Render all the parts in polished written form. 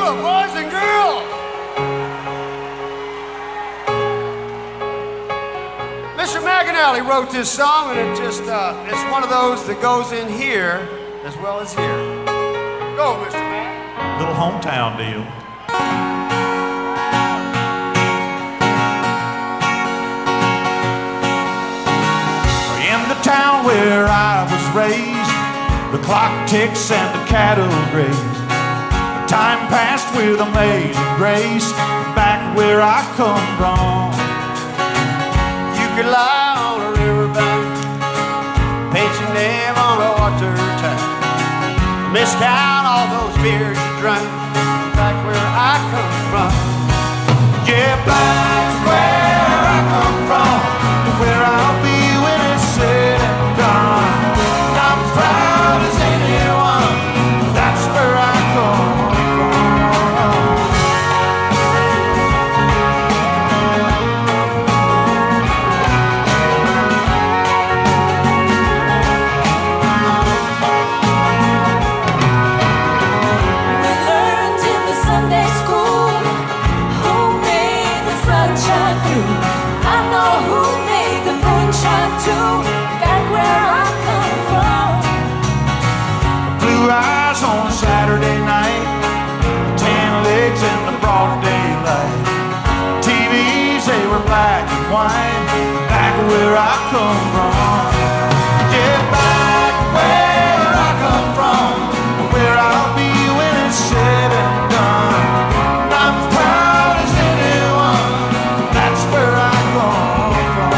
Tula, boys and girls. Mr. McAnally wrote this song, and it's one of those that goes in here as well as here. Go, Mr. Mac. Little hometown deal. In the town where I was raised, the clock ticks and the cattle graze. Time passed with amazing grace back where I come from. You could lie on a riverbank, paint your name on a water tank, miscount all those beers you drank back where I come from. Yeah, back's where I come from, where I'll be when it's said and done. I'm proud as anyone, that's where I come from. We learned in the Sunday school who made the sunshine through. I know who made the moonshine too, back where I come from. Blue eyes on a Saturday night, tan legs in the broad daylight. TVs, they were black and white, back where I come from. Yeah, back where I come from, where I'll be when it's said and done. I'm proud as anyone, that's where I come from.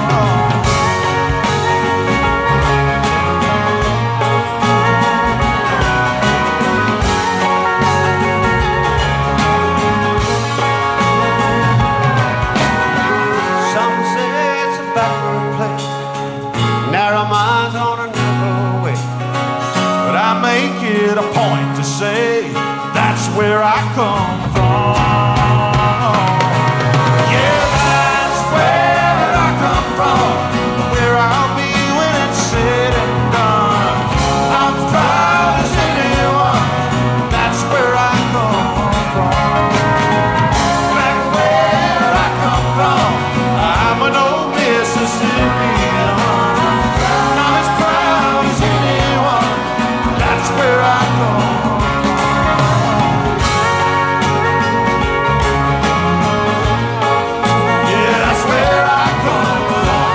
Some say it's a backward place, narrow minds on a narrow way. But I make it a point to say that's where I come from. Yeah, that's where I come from, where I'll be when it's said and done. I'm proud as anyone, that's where I come from. Back where I come from, I'm an old Mississippian. I'm as proud as anyone, that's where I come from. Yeah, that's where I come from.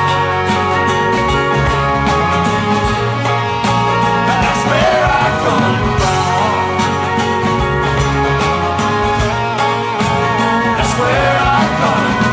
That's where I come from. That's where I come from.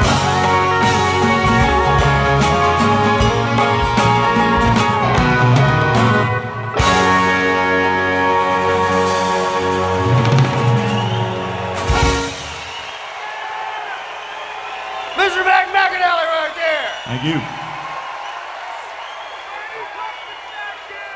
Mr. McAnally right there. Thank you.